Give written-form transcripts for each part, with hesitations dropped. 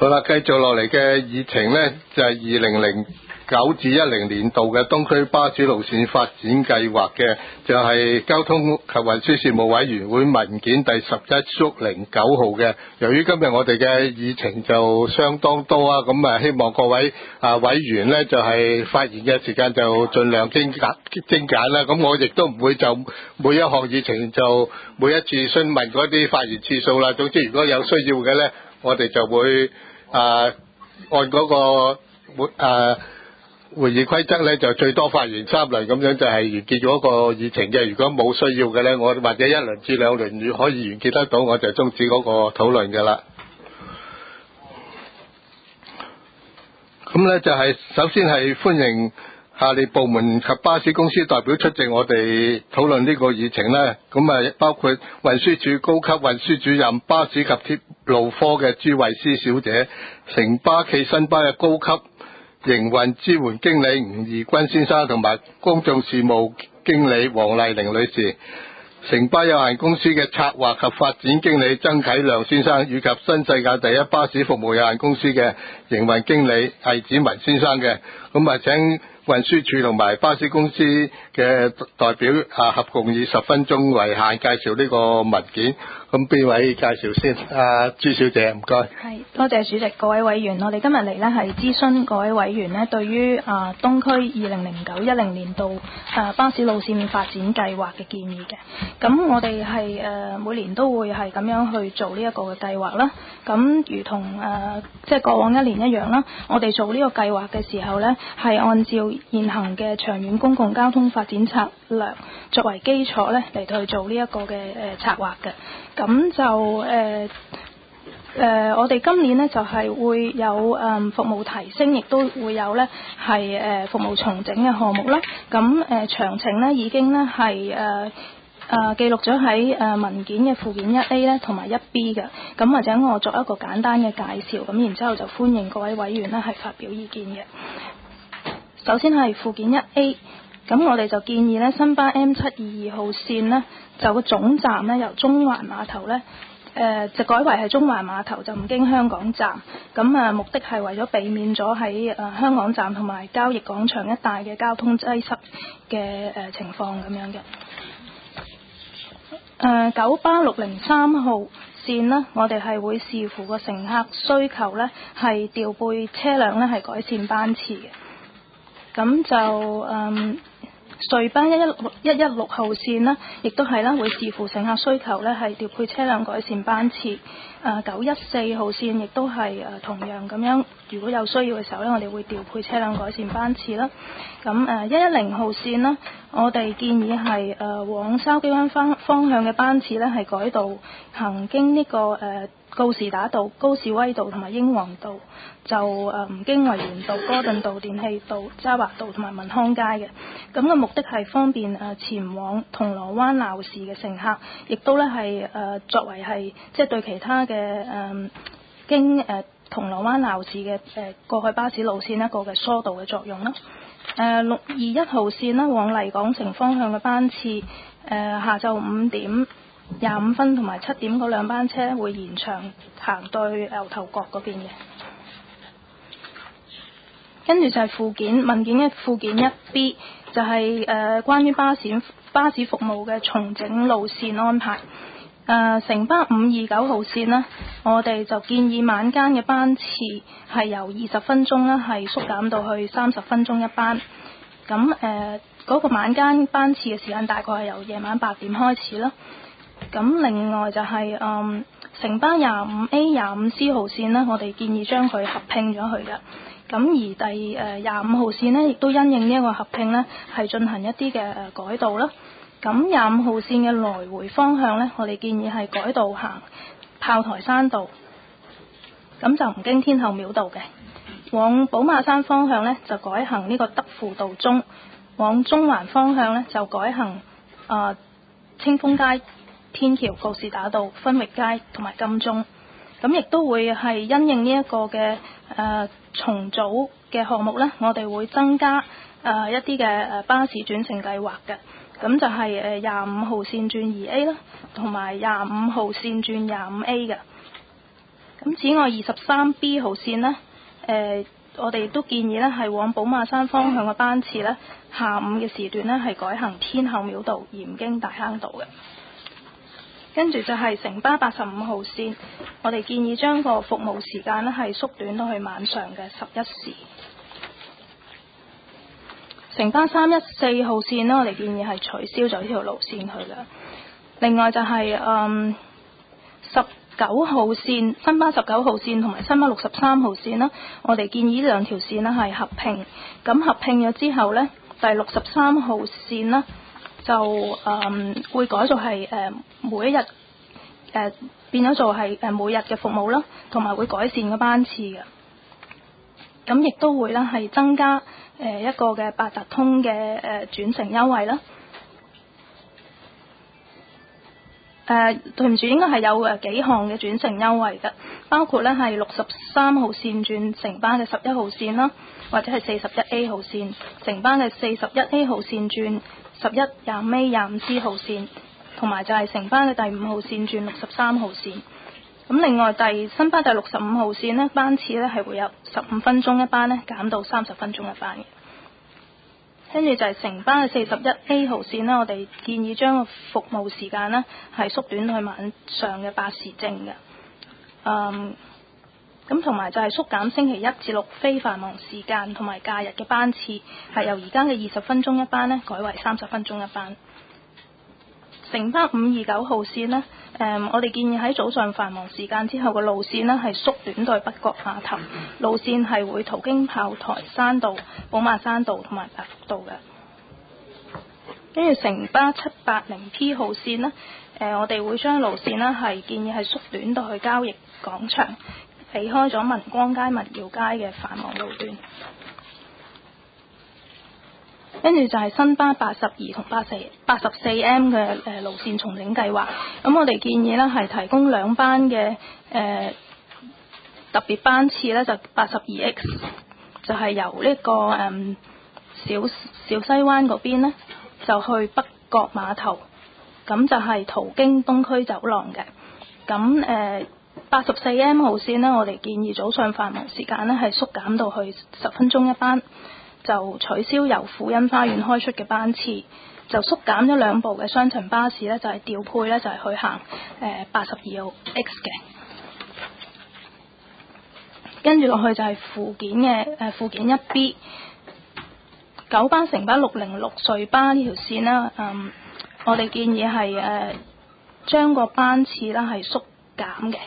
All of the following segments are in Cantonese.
好啦，繼續落嚟嘅議程呢，就係2009至10年度嘅東區巴士路線發展計劃嘅，就係交通及運輸事務委員會文件第11/09號嘅。由於今日我哋嘅議程就相當多啊，咁希望各位委員呢，就係發言嘅時間就盡量精簡啦。咁我亦都唔會就每一項議程就每一次詢問嗰啲發言次數啦。總之如果有需要嘅呢，我哋就會按嗰個會議規則咧，就最多發言3輪，咁樣就係完結咗個議程嘅。如果冇需要嘅咧，我或者1輪至2輪如可以完結得到，我就終止嗰個討論嘅啦。咁咧就係首先係歡迎下列部門及巴士公司代表出席我哋討論呢個議程啦。咁包括運輸署高級運輸主任、巴士及鐵路科嘅朱慧思小姐，城巴暨新巴嘅高級營運支援經理吳義軍先生，同埋公眾事務經理黃麗玲女士，城巴有限公司嘅策劃及發展經理曾啟亮先生，以及新世界第一巴士服務有限公司嘅營運經理魏子文先生嘅。咁請運輸署同埋巴士公司嘅代表合共以10分鐘為限介紹呢個文件。咁邊位介紹先？朱小姐，唔該。 係，多謝主席，各位委員，我哋今日嚟呢係諮詢各位委員呢對於東區2009-10年度巴士路線發展計劃嘅建議嘅。咁我哋係每年都會係咁樣去做呢一個嘅計劃啦。咁如同即係過往1年一樣啦，我哋做呢個計劃嘅時候呢，係按照現行嘅長遠公共交通發展策略作為基礎呢嚟去做呢一個嘅策劃嘅。咁就我哋今年呢就係會有服務提升，亦都會有呢係服務重整嘅項目啦。咁詳情呢已經呢係記錄咗喺文件嘅附件 1A 呢同埋 1B 嘅。咁或者我作一個簡單嘅介紹，咁然之後就歡迎各位委員呢係發表意見嘅。首先係附件 1A， 咁我哋就建議呢新巴 M722 號線呢就個總站呢由中環碼頭呢就改為係中環碼頭，就唔經香港站。咁目的係為咗避免咗喺香港站同埋交易廣場一帶嘅交通擠塞嘅情況咁樣嘅。九巴603號線呢，我哋係會視乎個乘客需求呢，係調配車輛呢，係改善班次嘅。咁就隧巴116號線呢，亦都係啦，會視乎乘客需求呢，係調配車輛改善班次。914號線亦都係同樣咁樣，如果有需要嘅時候呢，我哋會調配車輛改善班次啦。咁110號線呢，我哋建議係往筲箕灣方向嘅班次呢，係改道行經呢個告士打道、高士威道同埋英皇道，就唔經維園道、哥頓道、電氣道、渣華道同埋民康街嘅。咁嘅目的係方便前往銅鑼灣鬧市嘅乘客，亦都咧係作為係即係對其他嘅經銅鑼灣鬧市嘅過海巴士路線一個嘅疏導嘅作用啦。621號線呢，往麗港城方向嘅班次，下晝5點25分同埋7點嗰兩班車會延長行到牛頭角嗰邊嘅。跟住就係文件嘅附件 1B， 就係關於巴士服務嘅重整路線安排。城巴529號線呢，我哋就建議晚間嘅班次係由20分鐘呢係縮減到去30分鐘一班。咁嗰個晚間班次嘅時間大概係由夜晚8點開始啦。咁另外就係城巴 25A、25C 號線呢，我哋建議將佢合併咗佢嘅。咁而第25號線呢，亦都因應呢一個合併呢，係進行一啲嘅改道啦。咁25號線嘅來回方向呢，我哋建議係改道行炮台山道，咁就唔經天后廟道嘅。往寶馬山方向呢，就改行呢個德輔道中，往中環方向呢，就改行清風街、天橋、告士打道、分域街同埋金鐘。咁亦都會係因應呢一個嘅重組嘅項目呢，我哋會增加一啲嘅巴士轉乘計劃嘅。咁就係25號線轉2A 啦，同埋25號線轉25A 嘅。 咁此外23B 號線呢，我哋都建議呢係往寶馬山方向嘅班次呢，下午嘅時段呢係改行天后廟道而唔經大坑道嘅。跟住就係城巴85號線，我哋建議將個服務時間呢係縮短到去晚上嘅11時。城巴314號線呢，我哋建議係取消咗呢條路線去嘅。另外就係19號線，新巴19號線同埋新巴63號線啦，我哋建議呢兩條線呢係合併。咁合併咗之後呢，第63號線呢就會改做係每一日變咗做係每日嘅服務啦，同埋會改善個班次嘅。咁亦都會啦係增加一個嘅八達通嘅轉乘優惠啦。對唔住，應該係有幾項嘅轉乘優惠嘅，包括咧係63號線轉城巴嘅11號線啦，或者係41A 號線，城巴嘅41A 號線轉11、20A、25C 號線，同埋就係城巴嘅第5號線轉63號線。咁另外新巴第65號線呢，班次呢係會有15分鐘一班呢，減到30分鐘一班嘅。跟住就係城巴嘅41A 號線呢，我哋建議將個服務時間呢係縮短到去晚上嘅8時正嘅。咁同埋就係縮減星期1至6非繁忙時間同埋假日嘅班次，係由而家嘅20分鐘一班呢改為30分鐘一班。城巴529號線呢，我哋建議喺早上繁忙時間之後嘅路線呢係縮短到北角碼頭，路線係會途經炮台山道、寶馬山道同埋百福道嘅。跟住城巴780P 號線呢，我哋會將路線呢係建議係縮短到去交易廣場，避開咗民光街、民耀街嘅繁忙路段。跟住就係新巴82同84M 嘅路線重整計劃。咁我哋建議呢係提供2班嘅特別班次呢，就 82X， 就係由呢個小西灣嗰邊呢，就去北角碼頭，咁就係途經東區走廊嘅。咁84M 號線呢，我哋建議早上繁忙時間呢係縮減到去10分鐘一班，就取消由富欣花園開出嘅班次，就縮減咗2部嘅雙層巴士呢，就係調配呢，就係去行82號 X 嘅。跟住落去就係附件 1B 九巴城巴606隧巴呢條線啦。我哋建議係將個班次呢係縮減嘅。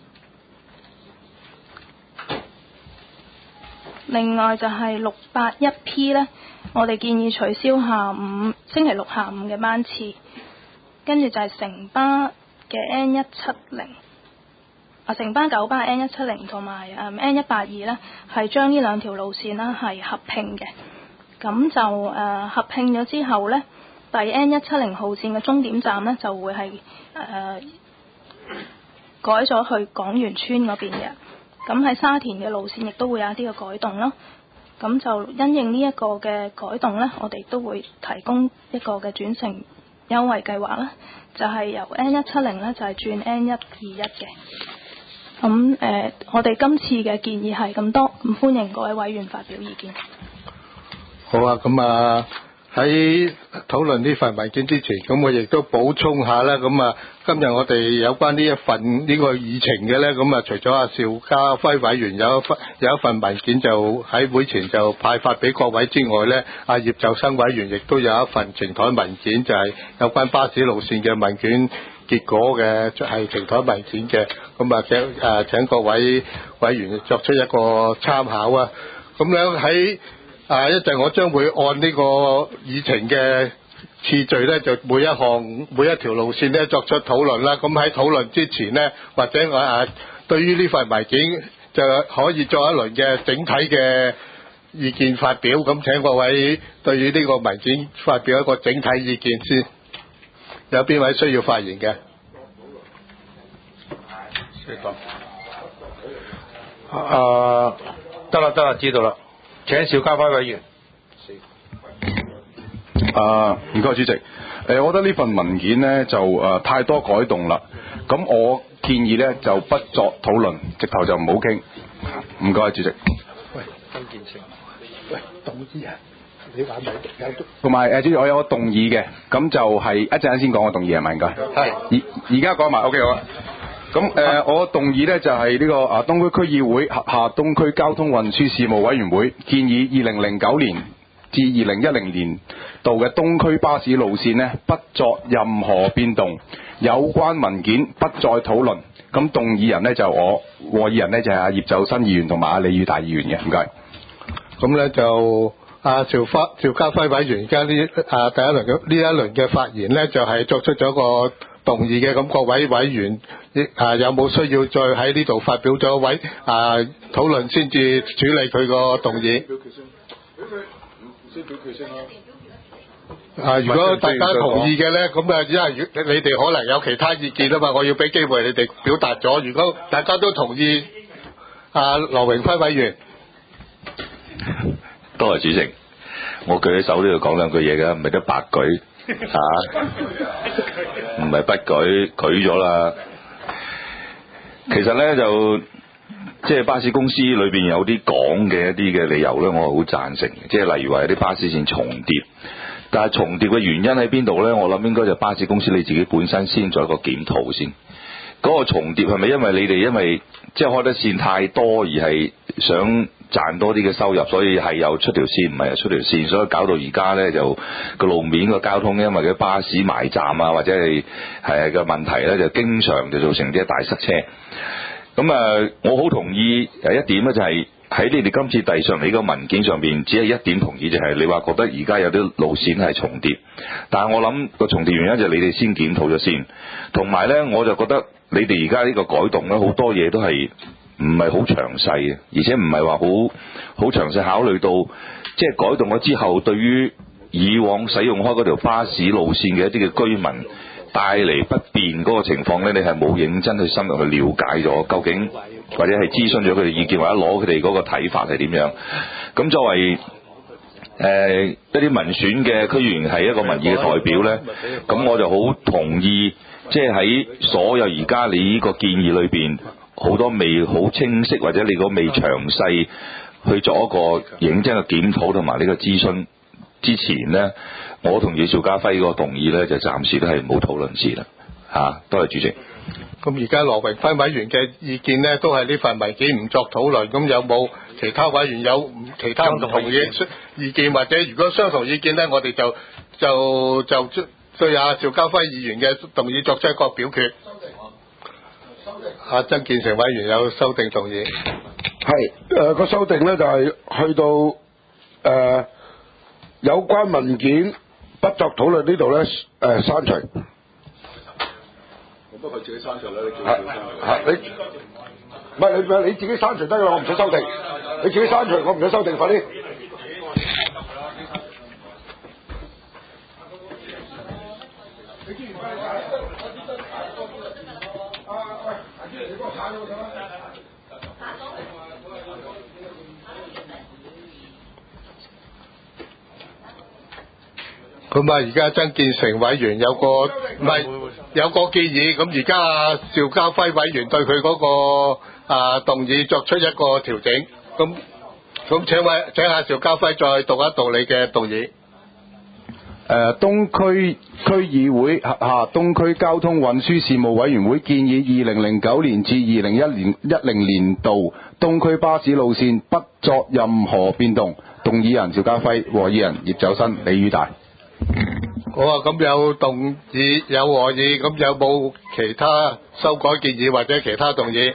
另外就係681P 呢，我哋建議取消星期六下午嘅班次。跟住就係城巴嘅 N170，城巴九巴 N170 同埋N182 呢，係將呢2條路線呢係合併嘅。咁就合併咗之後呢，第 N170 號線嘅終點站呢，就會係改咗去港園村嗰邊嘅。咁喺沙田嘅路線亦都會有一啲嘅改動咯。咁就因應呢一個嘅改動呢，我哋都會提供一個嘅轉乘優惠計劃啦，就係由 N170 呢就係轉 N121 嘅。咁我哋今次嘅建議係咁多，咁歡迎各位委員發表意見。 好啊，咁喺討論呢份文件之前，咁我亦都補充下啦。咁今日我哋有關呢一份呢個議程嘅呢，咁除咗阿邵家輝委員有一份文件就喺會前就派發俾各位之外呢，阿葉就生委員亦都有一份呈台文件，就係有關巴士路線嘅問卷結果嘅，係呈台文件嘅。咁請各位委員作出一個參考啊。咁樣喺一陣我將會按呢個議程嘅次序呢，就每一條路線呢作出討論啦。咁喺討論之前呢，或者我對於呢份文件就可以作一輪嘅整體嘅意見發表。咁請各位對於呢個文件發表一個整體意見先。有邊位需要發言嘅？ 得啦，知道啦。請邵家輝委員。 唔該主席。我覺得呢份文件呢就太多改動啦。咁我建議呢就不作討論，直頭就唔好傾。唔該，主席。 喂，曾建成，喂，動議啊，你話咪有同埋主席，我有個動議嘅，咁就係一陣間先講個動議係咪？唔該。 係。 而家講埋 OK 好啊。咁我動議呢就係呢個東區區議會轄下東區交通運輸事務委員會建議2009年至2010年度嘅東區巴士路線呢不作任何變動，有關文件不再討論。咁動議人呢就我，和議人呢就係葉走新議員同埋阿李宇大議員嘅，唔該。 咁咧就邵家輝委員而家第一輪嘅發言咧就係作出咗個動議嘅，咁各位委員有冇需要再喺呢度發表咗討論先至處理佢個動議？先表決先啦。如果大家同意嘅咧，咁因為你哋可能有其他意見啊嘛，我要俾機會你哋表達咗。如果大家都同意，羅榮輝委員。 多謝主席，我舉起手都要講兩句嘢㗎，唔係得白舉唔係不舉，舉咗啦。其實咧就即係巴士公司裏邊有啲講嘅一啲嘅理由咧，我係好贊成嘅。即係例如話有啲巴士線重疊，但係重疊嘅原因喺邊度咧？我諗應該就巴士公司你自己本身先做一個檢討先。嗰個重疊係咪因為你哋因為即係開得線太多而係想賺多啲嘅收入，所以係有出條線，唔係有出條線，所以搞到而家咧就個路面個交通因為嘅巴士埋站啊，或者係個問題咧，就經常就造成啲大塞車。咁我好同意一點咧，就係喺你哋今次遞上嚟呢個文件上邊，只係一點同意，就係你話覺得而家有啲路線係重疊，但係我諗個重疊原因就係你哋先檢討咗先，同埋咧我就覺得你哋而家呢個改動咧好多嘢都係唔係好詳細嘅，而且唔係話好詳細考慮到即係改動咗之後對於以往使用開嗰條巴士路線嘅一啲嘅居民帶嚟不便嗰個情況咧，你係冇認真去深入去了解咗究竟，或者係諮詢咗佢哋意見，或者攞佢哋嗰個睇法係點樣。咁作為一啲民選嘅區議員係一個民意嘅代表咧，咁我就好同意，即係喺所有而家你呢個建議裏邊好多未好清晰，或者你個未詳細去做一個認真嘅檢討同埋呢個諮詢之前呢，我同意邵家輝個動議呢，就暫時都係冇討論事啦。多謝主席。 咁而家羅榮輝委員嘅意見呢，都係呢份文件唔作討論。咁有冇其他委員有其他唔同嘅意見，或者如果相同意見呢，我哋就對阿邵家輝議員嘅動議作出一個表決。曾建成委員有修訂動議。 係個修訂呢，就係去到有關文件不作討論呢度咧，刪除。 咁佢自己刪除啦，你叫你自己刪除得㗎啦，我唔使修訂。你自己刪除，我唔使修訂，快啲。 咁而家曾建成委員有個建議，咁而家邵家輝委員對佢嗰個動議作出一個調整，咁請阿邵家輝再讀一讀你嘅動議。 東區區議會轄下東區交通運輸事務委員會建議2009年至2010年度東區巴士路線不作任何變動。動議人邵家輝，和議人葉走新、李宇大。 好啊，咁有動議有和議，咁有冇其他修改建議或者其他動議？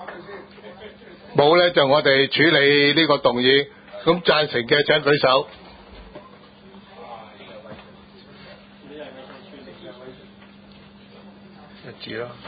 冇呢，就我哋處理呢個動議。咁贊成嘅請舉手。一致啦。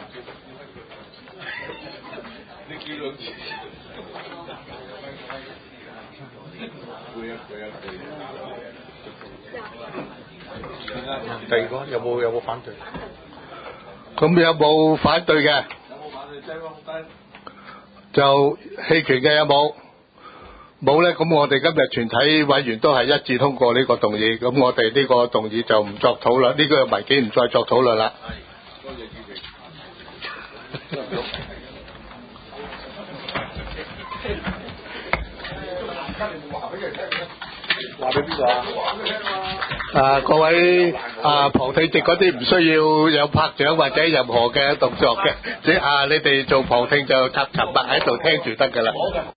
第二個有冇反對？咁有冇反對嘅？有冇反對？就棄權嘅有冇？冇呢，咁我哋今日全體委員都係一致通過呢個動議，咁我哋呢個動議就唔作討論，呢個文件唔再作討論啦。多謝主席。 話俾邊個啊？各位旁聽席嗰啲唔需要有拍掌或者任何嘅動作嘅，你哋做旁聽就插默喺度聽住得㗎啦。